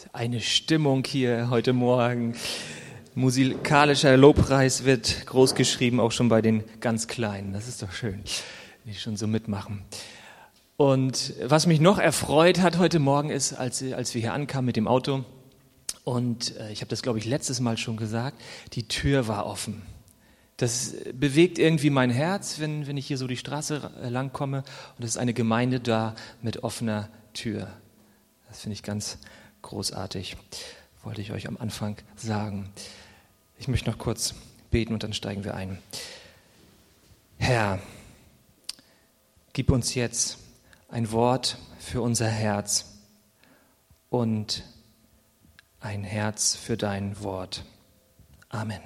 Eine Stimmung hier heute Morgen. Musikalischer Lobpreis wird groß geschrieben, auch schon bei den ganz Kleinen. Das ist doch schön, die schon so mitmachen. Und was mich noch erfreut hat heute Morgen ist, als wir hier ankamen mit dem Auto, und ich habe das, glaube ich, letztes Mal schon gesagt, die Tür war offen. Das bewegt irgendwie mein Herz, wenn ich hier so die Straße lang komme, und es ist eine Gemeinde da mit offener Tür. Das finde ich ganz großartig, wollte ich euch am Anfang sagen. Ich möchte noch kurz beten und dann steigen wir ein. Herr, gib uns jetzt ein Wort für unser Herz und ein Herz für dein Wort. Amen.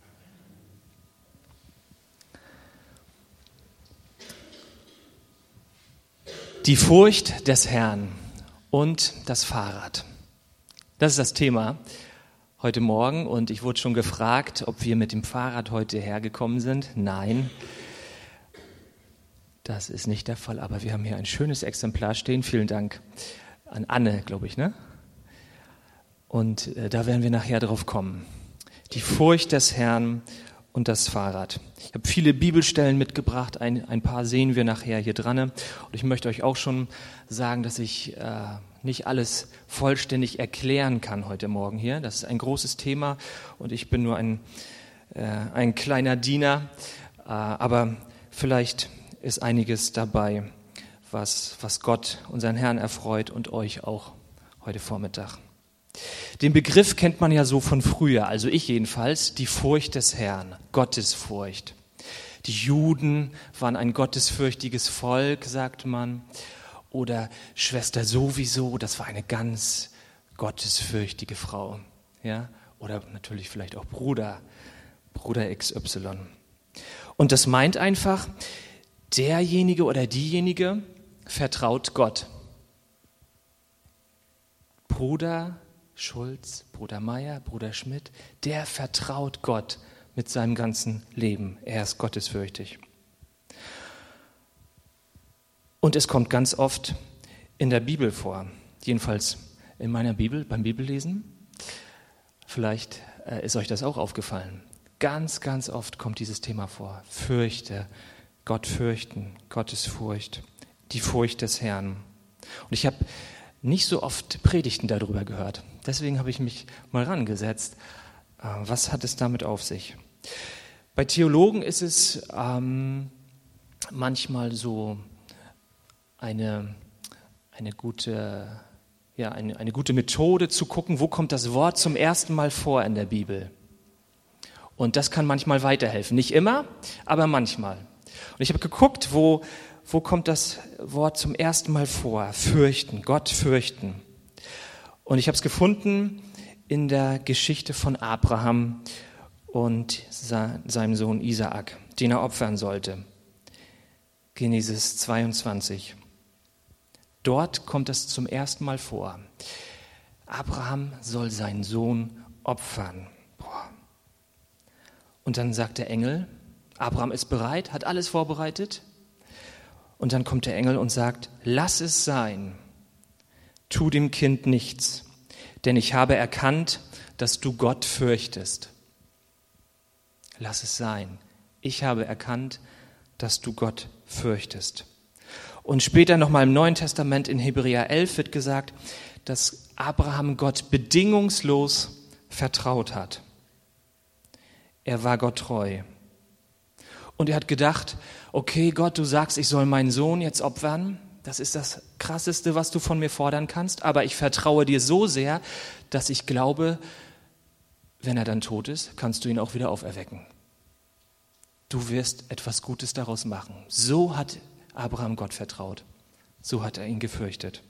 Die Furcht des Herrn und das Fahrrad. Das ist das Thema heute Morgen, und ich wurde schon gefragt, ob wir mit dem Fahrrad heute hergekommen sind. Nein, das ist nicht der Fall, aber wir haben hier ein schönes Exemplar stehen. Vielen Dank an Anne, glaube ich, ne? Und da werden wir nachher drauf kommen. Die Furcht des Herrn und das Fahrrad. Ich habe viele Bibelstellen mitgebracht, ein paar sehen wir nachher hier dran. Und ich möchte euch auch schon sagen, dass ich nicht alles vollständig erklären kann heute Morgen hier. Das ist ein großes Thema und ich bin nur ein kleiner Diener. Aber vielleicht ist einiges dabei, was Gott, unseren Herrn, erfreut und euch auch heute Vormittag. Den Begriff kennt man ja so von früher, also ich jedenfalls, die Furcht des Herrn, Gottesfurcht. Die Juden waren ein gottesfürchtiges Volk, sagt man. Oder Schwester sowieso, das war eine ganz gottesfürchtige Frau. Ja? Oder natürlich vielleicht auch Bruder XY. Und das meint einfach, derjenige oder diejenige vertraut Gott. Bruder Schulz, Bruder Meier, Bruder Schmidt, der vertraut Gott mit seinem ganzen Leben. Er ist gottesfürchtig. Und es kommt ganz oft in der Bibel vor, jedenfalls in meiner Bibel, beim Bibellesen. Vielleicht ist euch das auch aufgefallen. Ganz, ganz oft kommt dieses Thema vor. Fürchte, Gott fürchten, Gottesfurcht, die Furcht des Herrn. Und ich habe nicht so oft Predigten darüber gehört. Deswegen habe ich mich mal rangesetzt. Was hat es damit auf sich? Bei Theologen ist es manchmal so eine gute Methode zu gucken, wo kommt das Wort zum ersten Mal vor in der Bibel. Und das kann manchmal weiterhelfen. Nicht immer, aber manchmal. Und ich habe geguckt, wo kommt das Wort zum ersten Mal vor? Fürchten, Gott fürchten. Und ich habe es gefunden in der Geschichte von Abraham und seinem Sohn Isaak, den er opfern sollte. Genesis 22. Dort kommt es zum ersten Mal vor. Abraham soll seinen Sohn opfern. Und dann sagt der Engel, Abraham ist bereit, hat alles vorbereitet. Und dann kommt der Engel und sagt, lass es sein, tu dem Kind nichts, denn ich habe erkannt, dass du Gott fürchtest. Lass es sein, ich habe erkannt, dass du Gott fürchtest. Und später nochmal im Neuen Testament in Hebräer 11 wird gesagt, dass Abraham Gott bedingungslos vertraut hat. Er war Gott treu. Und er hat gedacht, okay Gott, du sagst, ich soll meinen Sohn jetzt opfern. Das ist das Krasseste, was du von mir fordern kannst. Aber ich vertraue dir so sehr, dass ich glaube, wenn er dann tot ist, kannst du ihn auch wieder auferwecken. Du wirst etwas Gutes daraus machen. So hat Abraham Gott vertraut. So hat er ihn gefürchtet.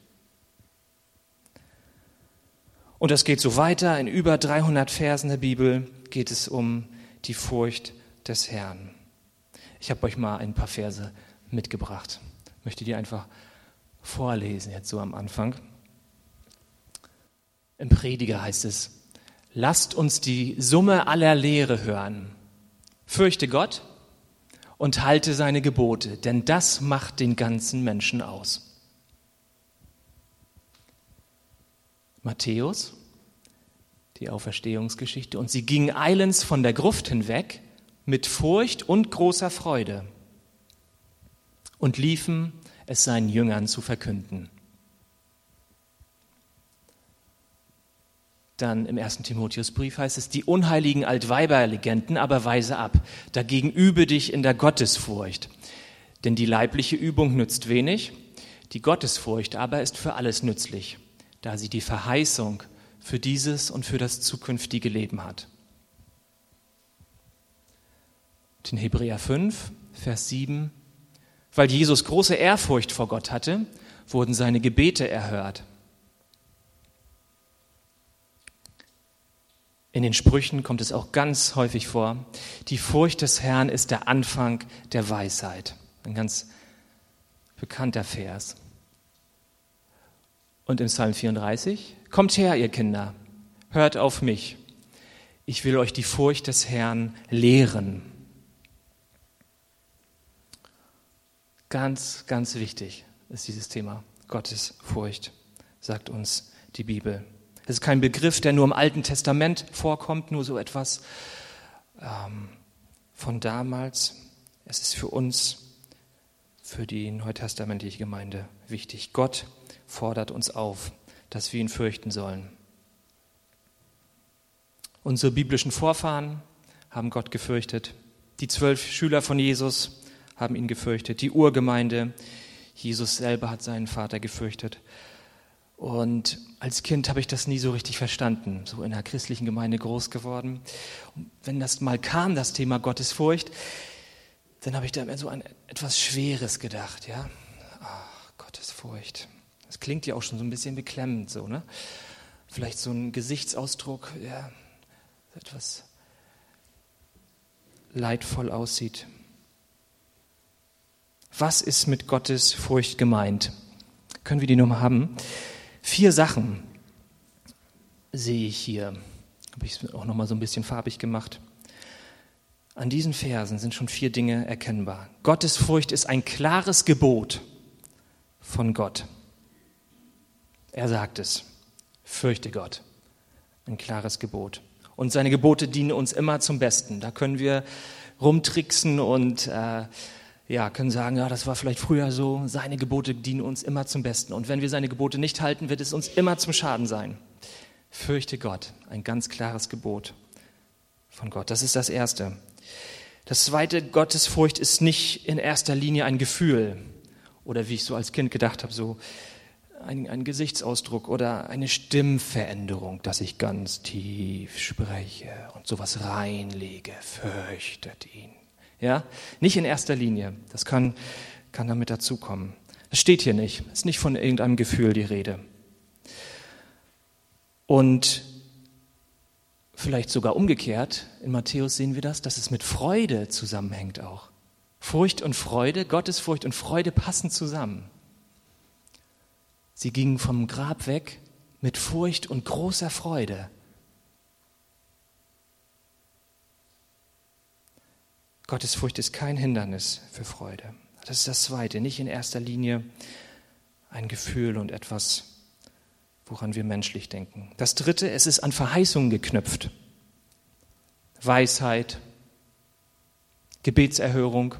Und das geht so weiter. In über 300 Versen der Bibel geht es um die Furcht des Herrn. Ich habe euch mal ein paar Verse mitgebracht. Ich möchte die einfach vorlesen, jetzt so am Anfang. Im Prediger heißt es, lasst uns die Summe aller Lehre hören. Fürchte Gott und halte seine Gebote, denn das macht den ganzen Menschen aus. Matthäus, die Auferstehungsgeschichte. Und sie gingen eilends von der Gruft hinweg mit Furcht und großer Freude und liefen, es seinen Jüngern zu verkünden. Dann im 1. Timotheusbrief heißt es, die unheiligen Altweiberlegenden aber weise ab. Dagegen übe dich in der Gottesfurcht. Denn die leibliche Übung nützt wenig, die Gottesfurcht aber ist für alles nützlich, da sie die Verheißung für dieses und für das zukünftige Leben hat. Und in Hebräer 5, Vers 7, weil Jesus große Ehrfurcht vor Gott hatte, wurden seine Gebete erhört. In den Sprüchen kommt es auch ganz häufig vor, die Furcht des Herrn ist der Anfang der Weisheit. Ein ganz bekannter Vers. Und im Psalm 34, kommt her, ihr Kinder, hört auf mich. Ich will euch die Furcht des Herrn lehren. Ganz, ganz wichtig ist dieses Thema. Gottesfurcht, sagt uns die Bibel. Es ist kein Begriff, der nur im Alten Testament vorkommt, nur so etwas von damals. Es ist für uns, für die neutestamentliche Gemeinde wichtig. Gott fordert uns auf, dass wir ihn fürchten sollen. Unsere biblischen Vorfahren haben Gott gefürchtet. Die 12 Schüler von Jesus haben ihn gefürchtet. Die Urgemeinde, Jesus selber hat seinen Vater gefürchtet. Und als Kind habe ich das nie so richtig verstanden, so in einer christlichen Gemeinde groß geworden. Und wenn das mal kam, das Thema Gottesfurcht, dann habe ich da immer so an etwas Schweres gedacht, ja. Ach, Gottesfurcht. Das klingt ja auch schon so ein bisschen beklemmend, so, ne? Vielleicht so ein Gesichtsausdruck, ja, etwas leidvoll aussieht. Was ist mit Gottesfurcht gemeint? Können wir die nochmal haben? 4 Sachen sehe ich hier. Habe ich es auch nochmal so ein bisschen farbig gemacht. An diesen Versen sind schon 4 Dinge erkennbar. Gottesfurcht ist ein klares Gebot von Gott. Er sagt es. Fürchte Gott. Ein klares Gebot. Und seine Gebote dienen uns immer zum Besten. Da können wir rumtricksen und können sagen, ja, das war vielleicht früher so. Seine Gebote dienen uns immer zum Besten. Und wenn wir seine Gebote nicht halten, wird es uns immer zum Schaden sein. Fürchte Gott. Ein ganz klares Gebot von Gott. Das ist das Erste. Das Zweite, Gottesfurcht ist nicht in erster Linie ein Gefühl oder wie ich so als Kind gedacht habe, so ein Gesichtsausdruck oder eine Stimmveränderung, dass ich ganz tief spreche und sowas reinlege, fürchtet ihn. Ja, nicht in erster Linie, das kann damit dazukommen. Das steht hier nicht, ist nicht von irgendeinem Gefühl die Rede. Und vielleicht sogar umgekehrt, in Matthäus sehen wir das, dass es mit Freude zusammenhängt auch. Furcht und Freude, Gottesfurcht und Freude passen zusammen. Sie gingen vom Grab weg mit Furcht und großer Freude. Gottesfurcht ist kein Hindernis für Freude. Das ist das Zweite, nicht in erster Linie ein Gefühl und etwas, woran wir menschlich denken. Das Dritte, es ist an Verheißungen geknüpft. Weisheit, Gebetserhörung.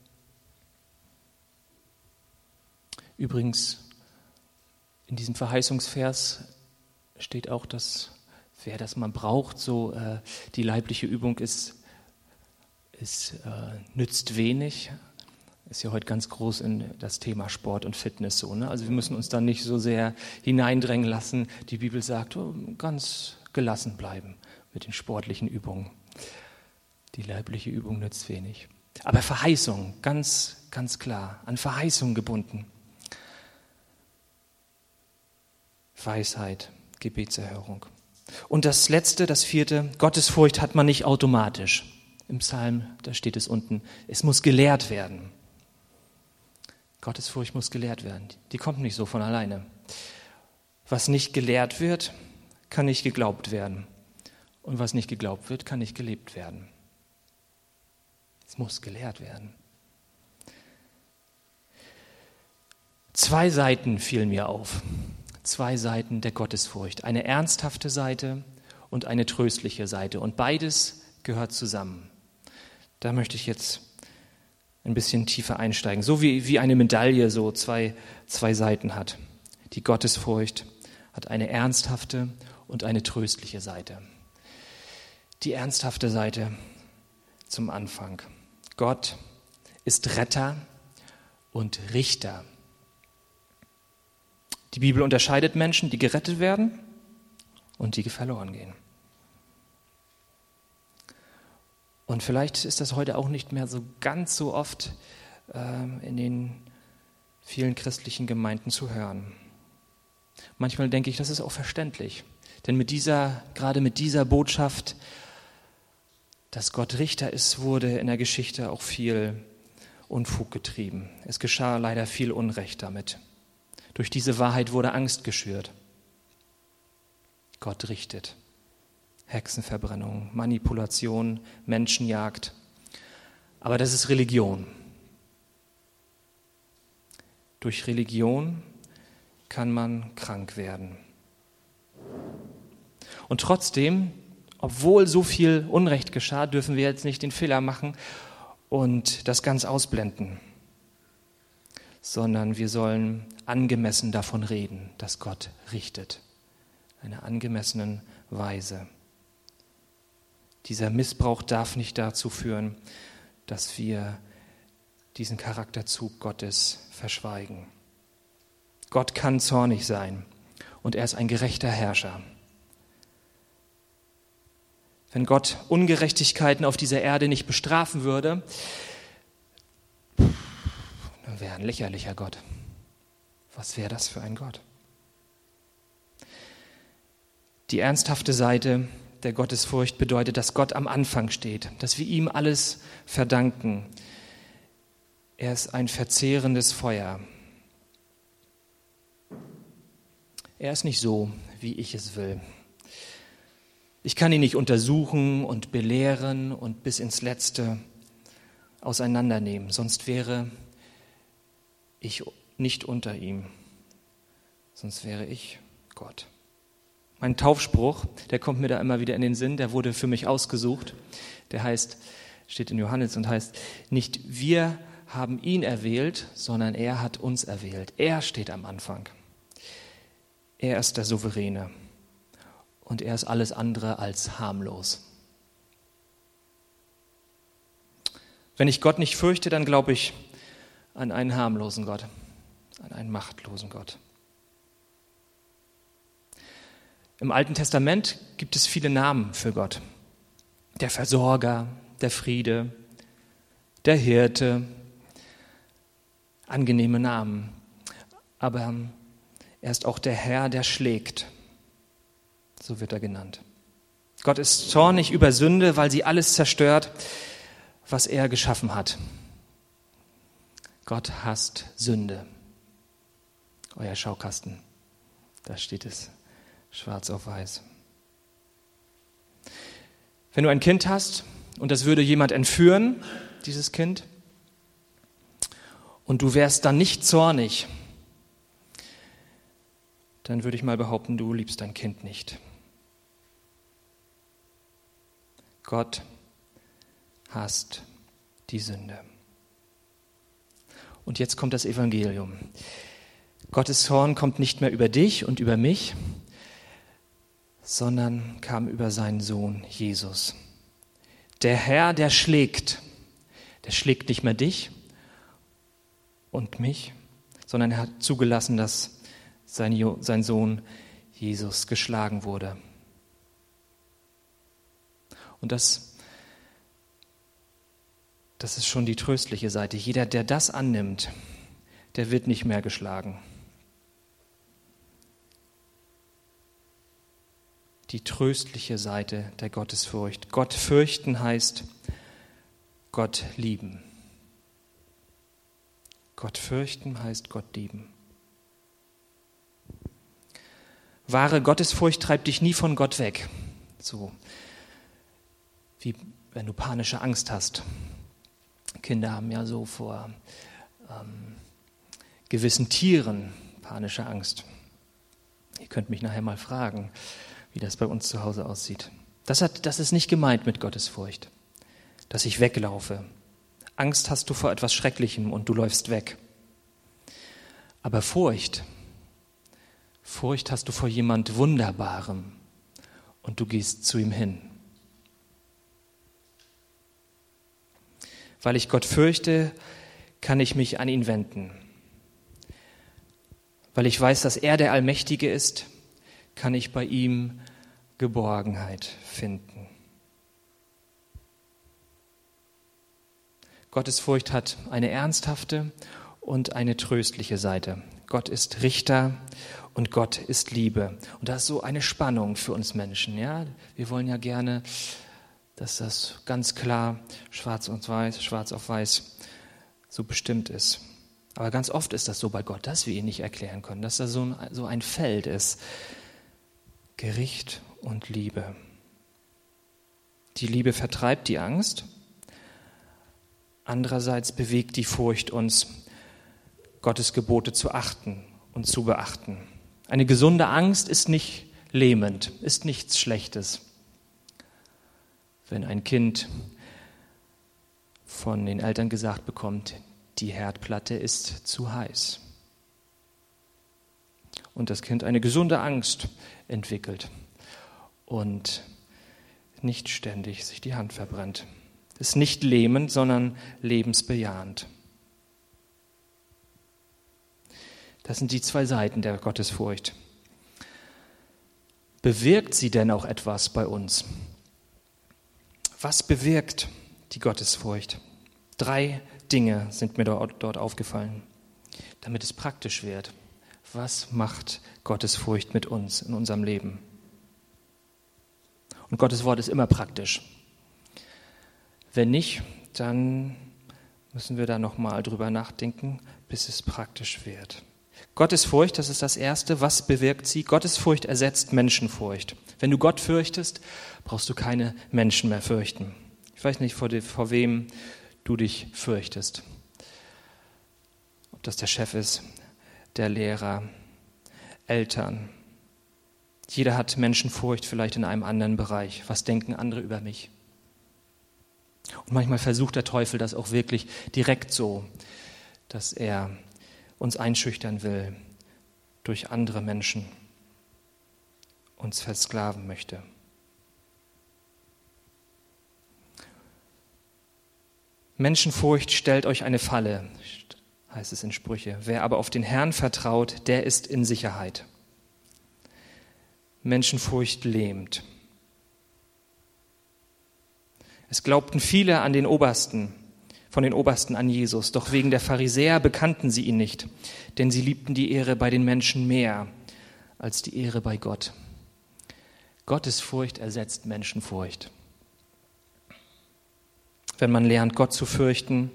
Übrigens, in diesem Verheißungsvers steht auch, dass wer das mal braucht, so die leibliche Übung nützt wenig. Ist ja heute ganz groß in das Thema Sport und Fitness so. Ne? Also wir müssen uns da nicht so sehr hineindrängen lassen. Die Bibel sagt, ganz gelassen bleiben mit den sportlichen Übungen. Die leibliche Übung nützt wenig. Aber Verheißung, ganz, ganz klar, an Verheißung gebunden. Weisheit, Gebetserhörung. Und das Letzte, das Vierte, Gottesfurcht hat man nicht automatisch. Im Psalm, da steht es unten, es muss gelehrt werden. Gottesfurcht muss gelehrt werden. Die kommt nicht so von alleine. Was nicht gelehrt wird, kann nicht geglaubt werden. Und was nicht geglaubt wird, kann nicht gelebt werden. Es muss gelehrt werden. 2 Seiten fielen mir auf. zwei Seiten der Gottesfurcht. Eine ernsthafte Seite und eine tröstliche Seite. Und beides gehört zusammen. Da möchte ich jetzt ein bisschen tiefer einsteigen. So wie eine Medaille so zwei Seiten hat. Die Gottesfurcht hat eine ernsthafte und eine tröstliche Seite. Die ernsthafte Seite zum Anfang. Gott ist Retter und Richter. Die Bibel unterscheidet Menschen, die gerettet werden und die verloren gehen. Und vielleicht ist das heute auch nicht mehr so ganz so oft in den vielen christlichen Gemeinden zu hören. Manchmal denke ich, das ist auch verständlich. Denn gerade mit dieser Botschaft, dass Gott Richter ist, wurde in der Geschichte auch viel Unfug getrieben. Es geschah leider viel Unrecht damit. Durch diese Wahrheit wurde Angst geschürt. Gott richtet. Hexenverbrennung, Manipulation, Menschenjagd. Aber das ist Religion. Durch Religion kann man krank werden. Und trotzdem, obwohl so viel Unrecht geschah, dürfen wir jetzt nicht den Fehler machen und das ganz ausblenden, sondern wir sollen angemessen davon reden, dass Gott richtet, in einer angemessenen Weise. Dieser Missbrauch darf nicht dazu führen, dass wir diesen Charakterzug Gottes verschweigen. Gott kann zornig sein und er ist ein gerechter Herrscher. Wenn Gott Ungerechtigkeiten auf dieser Erde nicht bestrafen würde, dann wäre er ein lächerlicher Gott. Was wäre das für ein Gott? Die ernsthafte Seite der Gottesfurcht bedeutet, dass Gott am Anfang steht, dass wir ihm alles verdanken. Er ist ein verzehrendes Feuer. Er ist nicht so, wie ich es will. Ich kann ihn nicht untersuchen und belehren und bis ins Letzte auseinandernehmen, sonst wäre ich nicht unter ihm, sonst wäre ich Gott. Mein Taufspruch, der kommt mir da immer wieder in den Sinn, der wurde für mich ausgesucht. Der heißt, steht in Johannes und heißt, nicht wir haben ihn erwählt, sondern er hat uns erwählt. Er steht am Anfang. Er ist der Souveräne und er ist alles andere als harmlos. Wenn ich Gott nicht fürchte, dann glaube ich an einen harmlosen Gott, an einen machtlosen Gott. Im Alten Testament gibt es viele Namen für Gott. Der Versorger, der Friede, der Hirte, angenehme Namen. Aber er ist auch der Herr, der schlägt. So wird er genannt. Gott ist zornig über Sünde, weil sie alles zerstört, was er geschaffen hat. Gott hasst Sünde. Euer Schaukasten, da steht es schwarz auf weiß. Wenn du ein Kind hast und das würde jemand entführen, dieses Kind, und du wärst dann nicht zornig, dann würde ich mal behaupten, du liebst dein Kind nicht. Gott hasst die Sünde. Und jetzt kommt das Evangelium. Gottes Zorn kommt nicht mehr über dich und über mich, sondern kam über seinen Sohn Jesus. Der Herr, der schlägt nicht mehr dich und mich, sondern er hat zugelassen, dass sein Sohn Jesus geschlagen wurde. Und das ist schon die tröstliche Seite. Jeder, der das annimmt, der wird nicht mehr geschlagen. Die tröstliche Seite der Gottesfurcht. Gott fürchten heißt Gott lieben. Gott fürchten heißt Gott lieben. Wahre Gottesfurcht treibt dich nie von Gott weg. So wie wenn du panische Angst hast. Kinder haben ja so vor gewissen Tieren panische Angst. Ihr könnt mich nachher mal fragen, wie das bei uns zu Hause aussieht. Das ist nicht gemeint mit Gottesfurcht, dass ich weglaufe. Angst hast du vor etwas Schrecklichem und du läufst weg. Aber Furcht hast du vor jemand Wunderbarem und du gehst zu ihm hin. Weil ich Gott fürchte, kann ich mich an ihn wenden. Weil ich weiß, dass er der Allmächtige ist, kann ich bei ihm Geborgenheit finden. Gottesfurcht hat eine ernsthafte und eine tröstliche Seite. Gott ist Richter und Gott ist Liebe. Und das ist so eine Spannung für uns Menschen. Ja? Wir wollen ja gerne, dass das ganz klar schwarz auf weiß so bestimmt ist. Aber ganz oft ist das so bei Gott, dass wir ihn nicht erklären können, dass da so ein Feld ist. Gericht und Liebe. Die Liebe vertreibt die Angst. Andererseits bewegt die Furcht uns, Gottes Gebote zu achten und zu beachten. Eine gesunde Angst ist nicht lähmend, ist nichts Schlechtes. Wenn ein Kind von den Eltern gesagt bekommt, die Herdplatte ist zu heiß. Und das Kind eine gesunde Angst entwickelt und nicht ständig sich die Hand verbrennt. Ist nicht lähmend, sondern lebensbejahend. Das sind die zwei Seiten der Gottesfurcht. Bewirkt sie denn auch etwas bei uns? Was bewirkt die Gottesfurcht? 3 Dinge sind mir dort aufgefallen, damit es praktisch wird. Was macht Gottesfurcht mit uns in unserem Leben? Und Gottes Wort ist immer praktisch. Wenn nicht, dann müssen wir da nochmal drüber nachdenken, bis es praktisch wird. Gottesfurcht, das ist das Erste. Was bewirkt sie? Gottesfurcht ersetzt Menschenfurcht. Wenn du Gott fürchtest, brauchst du keine Menschen mehr fürchten. Ich weiß nicht, vor wem du dich fürchtest. Ob das der Chef ist, der Lehrer, Eltern. Jeder hat Menschenfurcht vielleicht in einem anderen Bereich. Was denken andere über mich? Und manchmal versucht der Teufel das auch wirklich direkt so, dass er uns einschüchtern will durch andere Menschen, uns versklaven möchte. Menschenfurcht stellt euch eine Falle, heißt es in Sprüche. Wer aber auf den Herrn vertraut, der ist in Sicherheit. Menschenfurcht lähmt. Es glaubten viele von den Obersten an Jesus, doch wegen der Pharisäer bekannten sie ihn nicht, denn sie liebten die Ehre bei den Menschen mehr als die Ehre bei Gott. Gottesfurcht ersetzt Menschenfurcht. Wenn man lernt, Gott zu fürchten,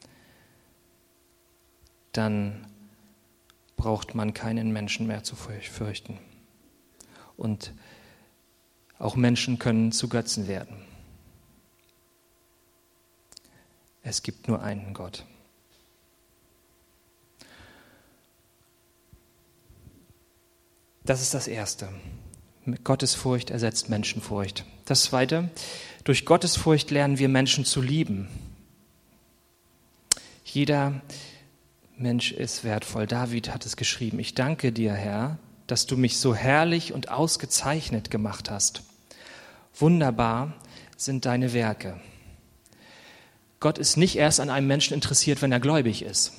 dann braucht man keinen Menschen mehr zu fürchten. Und auch Menschen können zu Götzen werden. Es gibt nur einen Gott. Das ist das Erste. Gottesfurcht ersetzt Menschenfurcht. Das Zweite, durch Gottesfurcht lernen wir Menschen zu lieben. Jeder Mensch ist wertvoll. David hat es geschrieben: Ich danke dir, Herr, dass du mich so herrlich und ausgezeichnet gemacht hast. Wunderbar sind deine Werke. Gott ist nicht erst an einem Menschen interessiert, wenn er gläubig ist.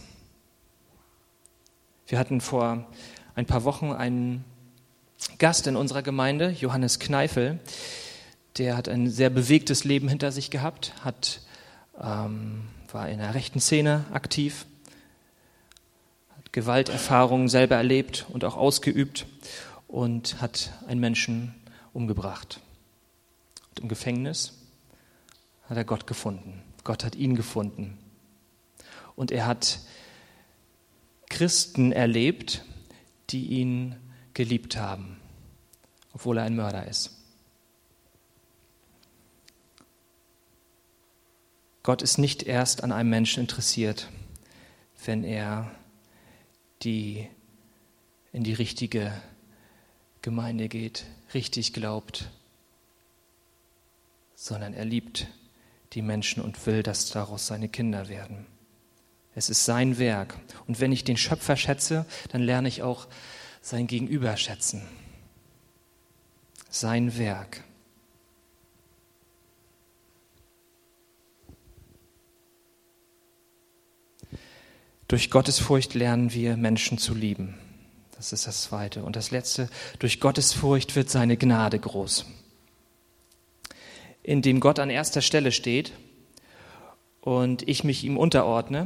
Wir hatten vor ein paar Wochen einen Gast in unserer Gemeinde, Johannes Kneifel. Der hat ein sehr bewegtes Leben hinter sich gehabt, war in der rechten Szene aktiv, hat Gewalterfahrungen selber erlebt und auch ausgeübt und hat einen Menschen umgebracht. Und im Gefängnis hat er Gott gefunden. Gott hat ihn gefunden. Und er hat Christen erlebt, die ihn geliebt haben, obwohl er ein Mörder ist. Gott ist nicht erst an einem Menschen interessiert, wenn er in die richtige Gemeinde geht, richtig glaubt, sondern er liebt die Menschen und will, dass daraus seine Kinder werden. Es ist sein Werk. Und wenn ich den Schöpfer schätze, dann lerne ich auch sein Gegenüber schätzen. Sein Werk. Durch Gottesfurcht lernen wir, Menschen zu lieben. Das ist das Zweite. Und das Letzte, durch Gottesfurcht wird seine Gnade groß. Indem Gott an erster Stelle steht und ich mich ihm unterordne,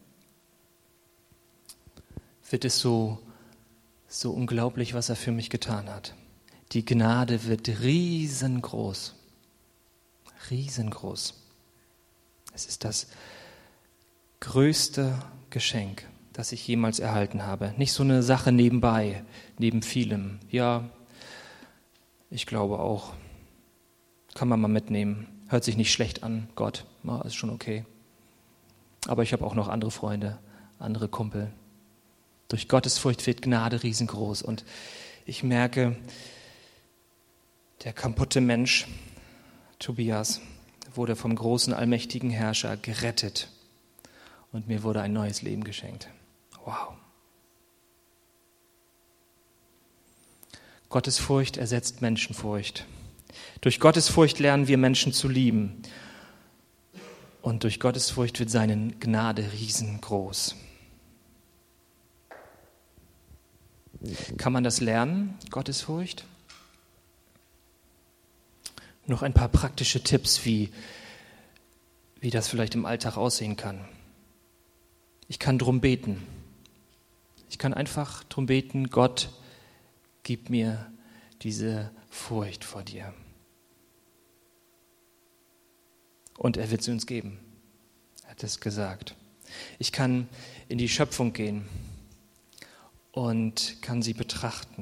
wird es so unglaublich, was er für mich getan hat. Die Gnade wird riesengroß. Riesengroß. Es ist das größte Geschenk, das ich jemals erhalten habe. Nicht so eine Sache nebenbei, neben vielem. Ja, ich glaube auch. Kann man mal mitnehmen. Hört sich nicht schlecht an, Gott. Ja, ist schon okay. Aber ich habe auch noch andere Freunde, andere Kumpel. Durch Gottesfurcht wird Gnade riesengroß. Und ich merke, der kaputte Mensch, Tobias, wurde vom großen, allmächtigen Herrscher gerettet. Und mir wurde ein neues Leben geschenkt. Wow. Gottesfurcht ersetzt Menschenfurcht. Durch Gottesfurcht lernen wir Menschen zu lieben. Und durch Gottesfurcht wird seine Gnade riesengroß. Kann man das lernen, Gottesfurcht? Noch ein paar praktische Tipps, wie das vielleicht im Alltag aussehen kann. Ich kann drum beten. Ich kann einfach drum beten, Gott, gib mir diese Furcht vor dir. Und er wird sie uns geben. Er hat es gesagt. Ich kann in die Schöpfung gehen und kann sie betrachten.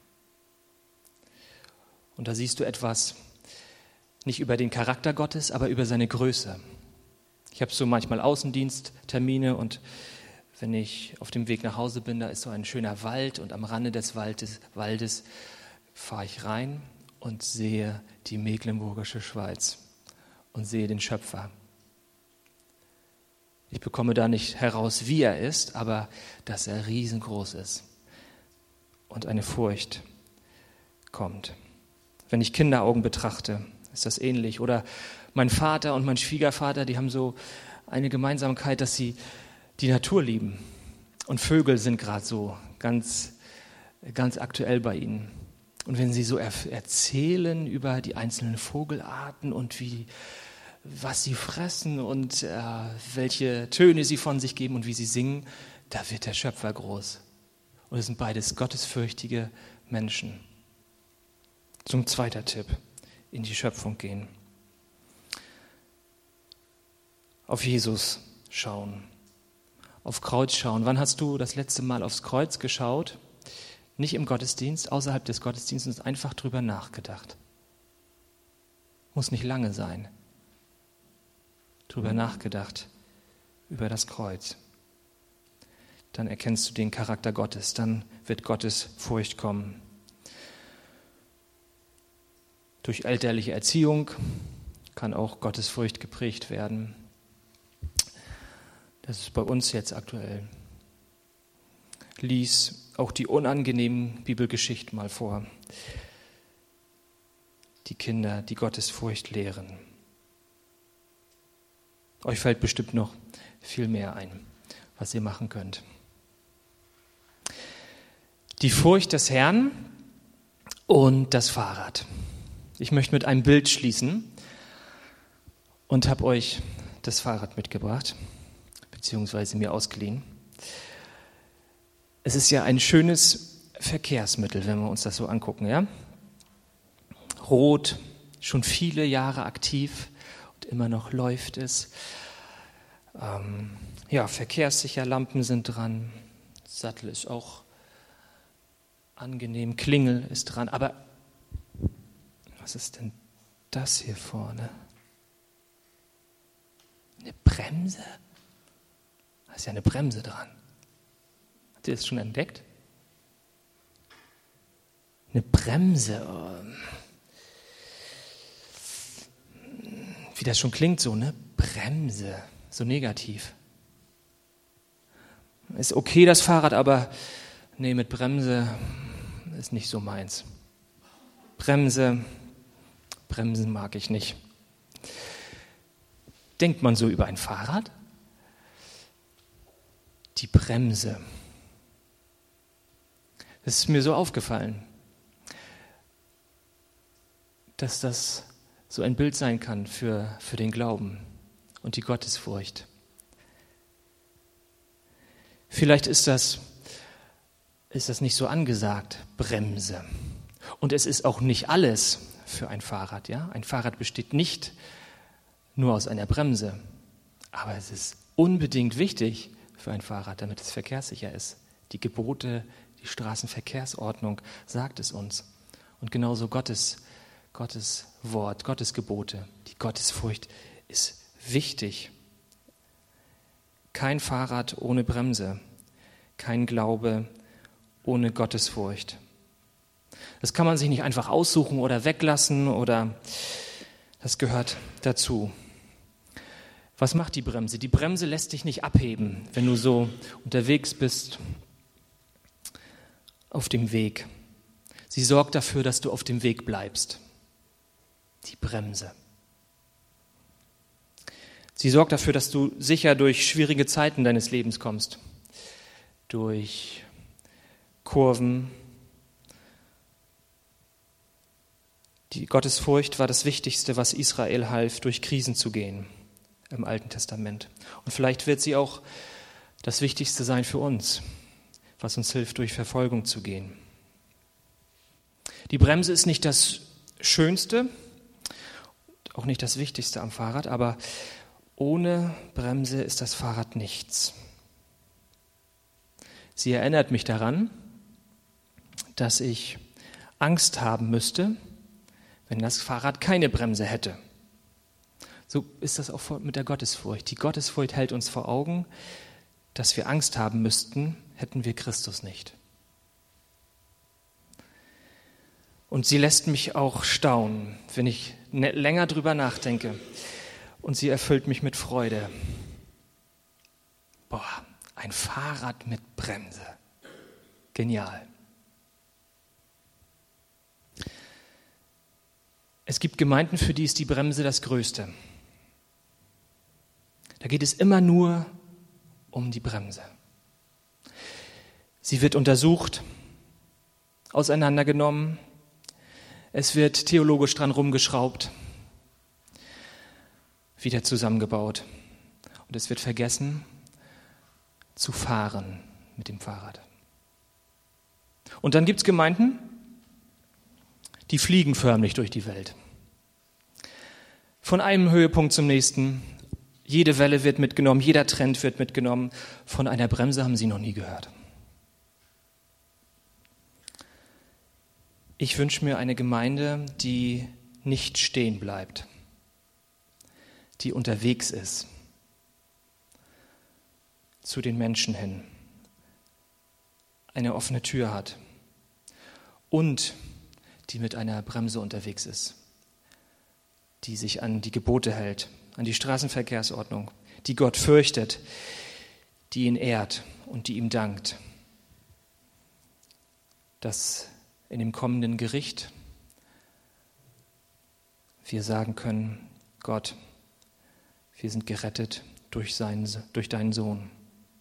Und da siehst du etwas, nicht über den Charakter Gottes, aber über seine Größe. Ich habe so manchmal Außendiensttermine und wenn ich auf dem Weg nach Hause bin, da ist so ein schöner Wald und am Rande des Waldes fahre ich rein und sehe die Mecklenburgische Schweiz und sehe den Schöpfer. Ich bekomme da nicht heraus, wie er ist, aber dass er riesengroß ist und eine Furcht kommt. Wenn ich Kinderaugen betrachte, ist das ähnlich. Oder mein Vater und mein Schwiegervater, die haben so eine Gemeinsamkeit, dass sie die Natur lieben. Und Vögel sind gerade so ganz, ganz aktuell bei ihnen. Und wenn sie so erzählen über die einzelnen Vogelarten und was sie fressen und welche Töne sie von sich geben und wie sie singen, da wird der Schöpfer groß. Und es sind beides gottesfürchtige Menschen. Zum zweiten Tipp, in die Schöpfung gehen. Auf Jesus schauen, auf Kreuz schauen. Wann hast du das letzte Mal aufs Kreuz geschaut? Nicht im Gottesdienst, außerhalb des Gottesdienstes, einfach drüber nachgedacht. Muss nicht lange sein. Drüber nachgedacht, über das Kreuz. Dann erkennst du den Charakter Gottes, dann wird Gottes Furcht kommen. Durch elterliche Erziehung kann auch Gottes Furcht geprägt werden. Das ist bei uns jetzt aktuell. Lies auch die unangenehmen Bibelgeschichten mal vor. Die Kinder, die Gottes Furcht lehren. Euch fällt bestimmt noch viel mehr ein, was ihr machen könnt. Die Furcht des Herrn und das Fahrrad. Ich möchte mit einem Bild schließen und habe euch das Fahrrad mitgebracht, beziehungsweise mir ausgeliehen. Es ist ja ein schönes Verkehrsmittel, wenn wir uns das so angucken, ja? Rot, schon viele Jahre aktiv und immer noch läuft es. Verkehrssicher, Lampen sind dran, Sattel ist auch angenehm, Klingel ist dran, aber was ist denn das hier vorne? Eine Bremse? Da ist ja eine Bremse dran. Habt ihr das schon entdeckt? Eine Bremse. Wie das schon klingt, so eine Bremse. So negativ. Ist okay, das Fahrrad, aber nee, mit Bremse ist nicht so meins. Bremsen mag ich nicht. Denkt man so über ein Fahrrad? Die Bremse. Das ist mir so aufgefallen, dass das so ein Bild sein kann für den Glauben und die Gottesfurcht. Vielleicht ist das nicht so angesagt, Bremse. Und es ist auch nicht alles für ein Fahrrad. Ja? Ein Fahrrad besteht nicht nur aus einer Bremse, aber es ist unbedingt wichtig für ein Fahrrad, damit es verkehrssicher ist. Die Gebote, die Straßenverkehrsordnung sagt es uns. Und genauso Gottes Wort, Gottes Gebote, die Gottesfurcht ist wichtig. Kein Fahrrad ohne Bremse, kein Glaube ohne Gottesfurcht. Das kann man sich nicht einfach aussuchen oder weglassen, oder das gehört dazu. Was macht die Bremse? Die Bremse lässt dich nicht abheben, wenn du so unterwegs bist auf dem Weg. Sie sorgt dafür, dass du auf dem Weg bleibst. Die Bremse. Sie sorgt dafür, dass du sicher durch schwierige Zeiten deines Lebens kommst. Durch Kurven. Die Gottesfurcht war das Wichtigste, was Israel half, durch Krisen zu gehen im Alten Testament. Und vielleicht wird sie auch das Wichtigste sein für uns, was uns hilft, durch Verfolgung zu gehen. Die Bremse ist nicht das Schönste, auch nicht das Wichtigste am Fahrrad, aber ohne Bremse ist das Fahrrad nichts. Sie erinnert mich daran, dass ich Angst haben müsste, wenn das Fahrrad keine Bremse hätte. So ist das auch mit der Gottesfurcht. Die Gottesfurcht hält uns vor Augen, dass wir Angst haben müssten, hätten wir Christus nicht. Und sie lässt mich auch staunen, wenn ich länger drüber nachdenke. Und sie erfüllt mich mit Freude. Ein Fahrrad mit Bremse. Genial. Es gibt Gemeinden, für die ist die Bremse das Größte. Da geht es immer nur um die Bremse. Sie wird untersucht, auseinandergenommen, es wird theologisch dran rumgeschraubt, wieder zusammengebaut. Und es wird vergessen, zu fahren mit dem Fahrrad. Und dann gibt es Gemeinden, die fliegen förmlich durch die Welt. Von einem Höhepunkt zum nächsten. Jede Welle wird mitgenommen, jeder Trend wird mitgenommen. Von einer Bremse haben sie noch nie gehört. Ich wünsche mir eine Gemeinde, die nicht stehen bleibt, die unterwegs ist, zu den Menschen hin, eine offene Tür hat und die mit einer Bremse unterwegs ist, die sich an die Gebote hält, an die Straßenverkehrsordnung, die Gott fürchtet, die ihn ehrt und die ihm dankt, dass in dem kommenden Gericht wir sagen können, Gott, wir sind gerettet durch deinen Sohn.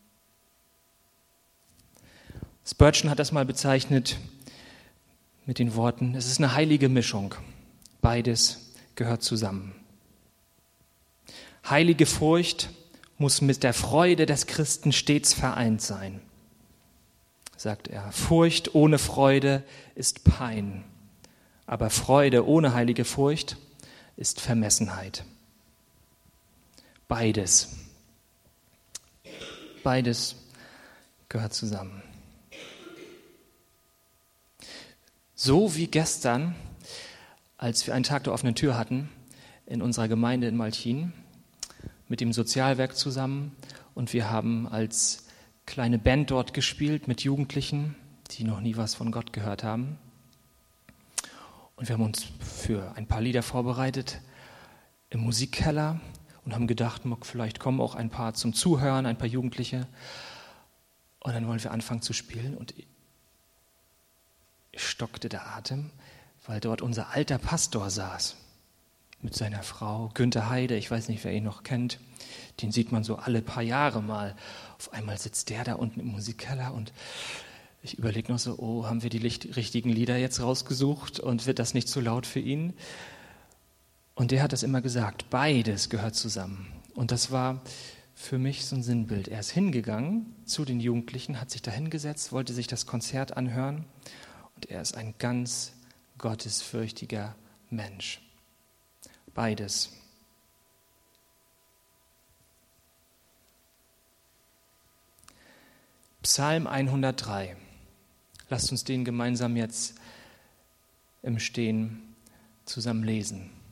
Spurgeon hat das mal bezeichnet mit den Worten, es ist eine heilige Mischung. Beides gehört zusammen. Heilige Furcht muss mit der Freude des Christen stets vereint sein, sagt er. Furcht ohne Freude ist Pein, aber Freude ohne heilige Furcht ist Vermessenheit. Beides gehört zusammen. So wie gestern, als wir einen Tag der offenen Tür hatten, in unserer Gemeinde in Malchin, mit dem Sozialwerk zusammen, und wir haben als kleine Band dort gespielt mit Jugendlichen, die noch nie was von Gott gehört haben. Und wir haben uns für ein paar Lieder vorbereitet im Musikkeller und haben gedacht, vielleicht kommen auch ein paar zum Zuhören, ein paar Jugendliche. Und dann wollen wir anfangen zu spielen und stockte der Atem, weil dort unser alter Pastor saß mit seiner Frau, Günther Heide, ich weiß nicht, wer ihn noch kennt, den sieht man so alle paar Jahre mal. Auf einmal sitzt der da unten im Musikkeller und ich überlege noch so, oh, haben wir die richtigen Lieder jetzt rausgesucht und wird das nicht zu laut für ihn? Und der hat das immer gesagt, beides gehört zusammen. Und das war für mich so ein Sinnbild. Er ist hingegangen zu den Jugendlichen, hat sich da hingesetzt, wollte sich das Konzert anhören und er ist ein ganz gottesfürchtiger Mensch. Beides. Psalm 103. Lasst uns den gemeinsam jetzt im Stehen zusammen lesen.